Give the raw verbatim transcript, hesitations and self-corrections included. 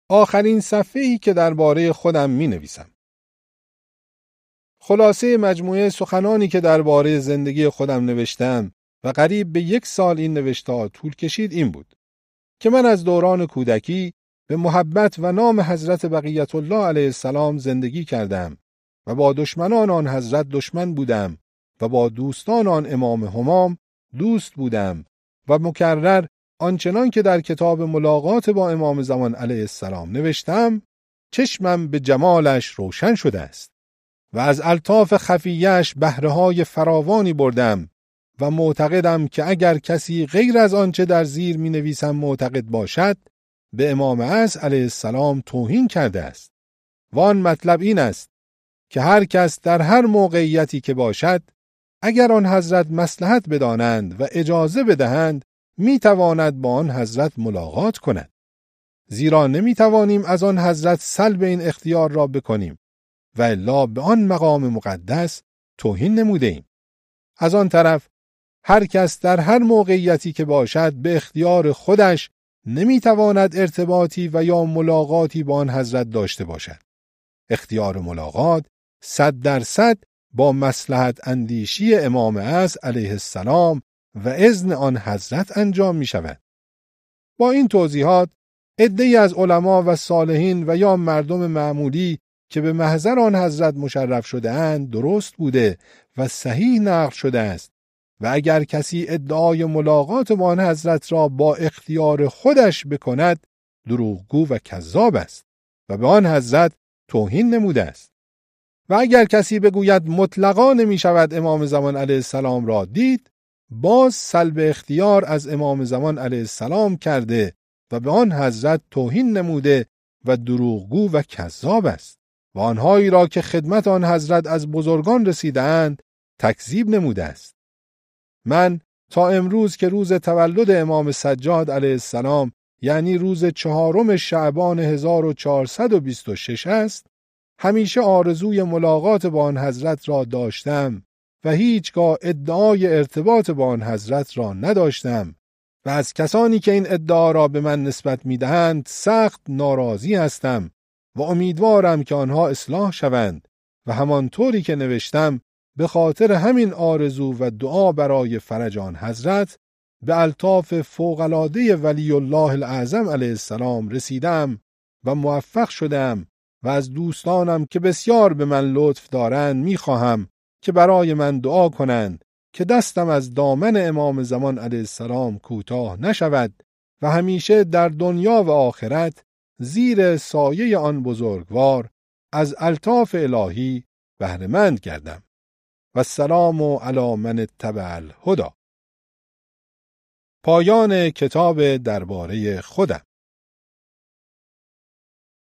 آخرین صفحه‌ای که درباره خودم می نویسم. خلاصه مجموعه سخنانی که درباره زندگی خودم نوشتم و قریب به یک سال این نوشته‌ها طول کشید این بود که من از دوران کودکی به محبت و نام حضرت بقیت الله علیه السلام زندگی کردم و با دشمنان آن حضرت دشمن بودم و با دوستان آن امام همام دوست بودم و مکرر آنچنان که در کتاب ملاقات با امام زمان علیه السلام نوشتم چشمم به جمالش روشن شده است و از الطاف خفیه‌اش بهره‌های فراوانی بردم و معتقدم که اگر کسی غیر از آنچه در زیر می نویسم معتقد باشد به امام اعظم علیه السلام توهین کرده است و آن مطلب این است که هر کس در هر موقعیتی که باشد اگر آن حضرت مصلحت بدانند و اجازه بدهند می تواند با آن حضرت ملاقات کند، زیرا نمی توانیم از آن حضرت سلب این اختیار را بکنیم و الا به آن مقام مقدس توهین نموده ایم. از آن طرف هر کس در هر موقعیتی که باشد به اختیار خودش نمی تواند ارتباطی و یا ملاقاتی با آن حضرت داشته باشد. اختیار ملاقات صد درصد با مصلحت اندیشی امام اعظم علیه السلام و اذن آن حضرت انجام می شود. با این توضیحات عده‌ای از علما و صالحین و یا مردم معمولی که به محضر آن حضرت مشرف شده اند درست بوده و صحیح نقل شده است و اگر کسی ادعای ملاقات با آن حضرت را با اختیار خودش بکند دروغگو و کذاب است و به آن حضرت توهین نموده است. و اگر کسی بگوید مطلقا نمی شود امام زمان علیه السلام را دید باز سلب اختیار از امام زمان علیه السلام کرده و به آن حضرت توهین نموده و دروغگو و کذاب است و آنهایی را که خدمت آن حضرت از بزرگان رسیدند تکذیب نموده است. من تا امروز که روز تولد امام سجاد علیه السلام یعنی روز چهارم شعبان هزار و چهارصد و بیست و شش است همیشه آرزوی ملاقات با آن حضرت را داشتم و هیچگاه ادعای ارتباط با آن حضرت را نداشتم و از کسانی که این ادعا را به من نسبت می‌دهند سخت ناراضی هستم و امیدوارم که آنها اصلاح شوند و همانطوری که نوشتم به خاطر همین آرزو و دعا برای فرج آن حضرت به الطاف فوق‌العاده ولی الله الاعظم علیه السلام رسیدم و موفق شدم و از دوستانم که بسیار به من لطف دارند می‌خواهم که برای من دعا کنند که دستم از دامن امام زمان علیه السلام کوتاه نشود و همیشه در دنیا و آخرت زیر سایه آن بزرگوار از الطاف الهی بهره‌مند گردم. و السلام علی من اتبع الهدی. پایان کتاب درباره خودم.